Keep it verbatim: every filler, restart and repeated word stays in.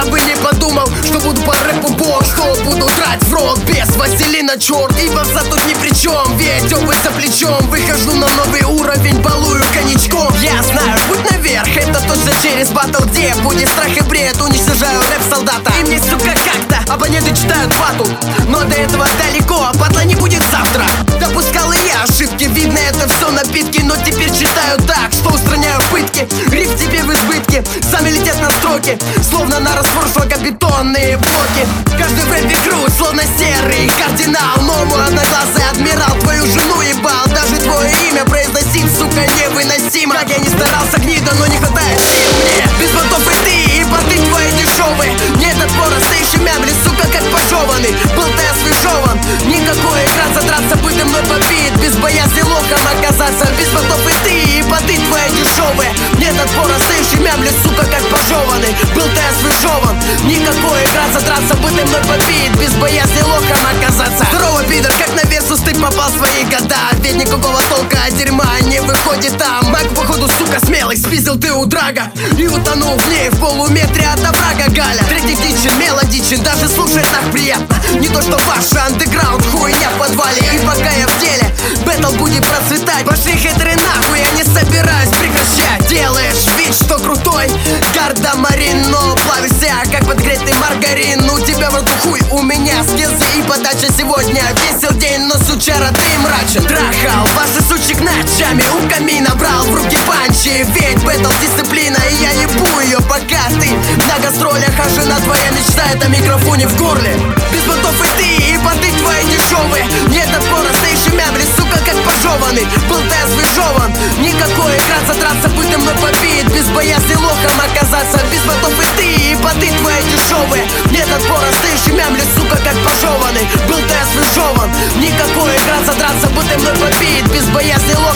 никогда бы не подумал, что буду по рэпу бог, что буду драть в рот без вазелина, черт. И бокса тут ни при чем, ведь опыт за плечом. Выхожу на новый уровень, балую коньячком. Я знаю, путь наверх, это точно через батл, где будет страх и бред. Уничтожаю рэп-солдата, и мне, сука, как-то абоненты читают батл. Но до этого далеко, а батла не будет завтра. Допускал и я ошибки, видно это все напитки. Но теперь читаю так, что устраняю пытки. Риф тебе в избытке, сами летят на строки, словно на раствор шлакобетонные блоки. Каждый в рэпе крут, словно серый кардинал. Но мой одноглазый адмирал твою жену ебал. Даже твое имя произносить, сука, невыносимо. Как я не старался, гнида, но не хватает сил мне. Без понтов и ты, и понты твои дешевые. Нет отпора, стоишь мямли, сука, как пожеванный. Был ты освежован, никакой экран задраться, быть мной побит. Без боязни лохом оказаться. Без понтов и ты, и понты твои дешевые. Нет отпора, стоишь мямли, сука, как пожеванный. Был ты освежован, никакой экран задраться, быть мной побит. Без боязни лохом оказаться. Здорово, пидор, как на Версус ты попал в свои года. Ведь никакого толка от дерьма не выходит там. Маг, походу, сука, смелый, спиздил ты у драга и утонул в ней в полуметре от оврага. Галя, третий дичен, мелодичен, даже слушать так приятно. Не то что ваша андеграунд, хуйня в подвале. И пока я в деле, бэтл будет процветать. Пошли хейтеры нахуй, я не собираюсь прекращать. Делаешь вид, что крутой, гардемарин, но плавишься, как подгретый маргарин. У тебя в рту хуй, у меня скиллзы и подача. Сегодня весел день, но сучара ты мрачен. Трахал ваши сучек ночами, у камина брал в руки панчи. Ведь бэтл дисциплина, и я ебу ее, пока ты на гастролях. А жена твоя мечтает о микрофоне в горле. Без понтов и ты, и понты твои дешевые. Нет отпора, стоишь и мямли, сука, как пожеванный. Был ты освежован, никакой экран задраться, быть мной побит. Без боязни лохом оказаться. Без понтов и ты, и понты твои дешевые. Нет отпора, стоишь и мямли, сука, как пожеванный. Был ты освежован, никакой экран задраться, быть мной побит. Без боязни лохом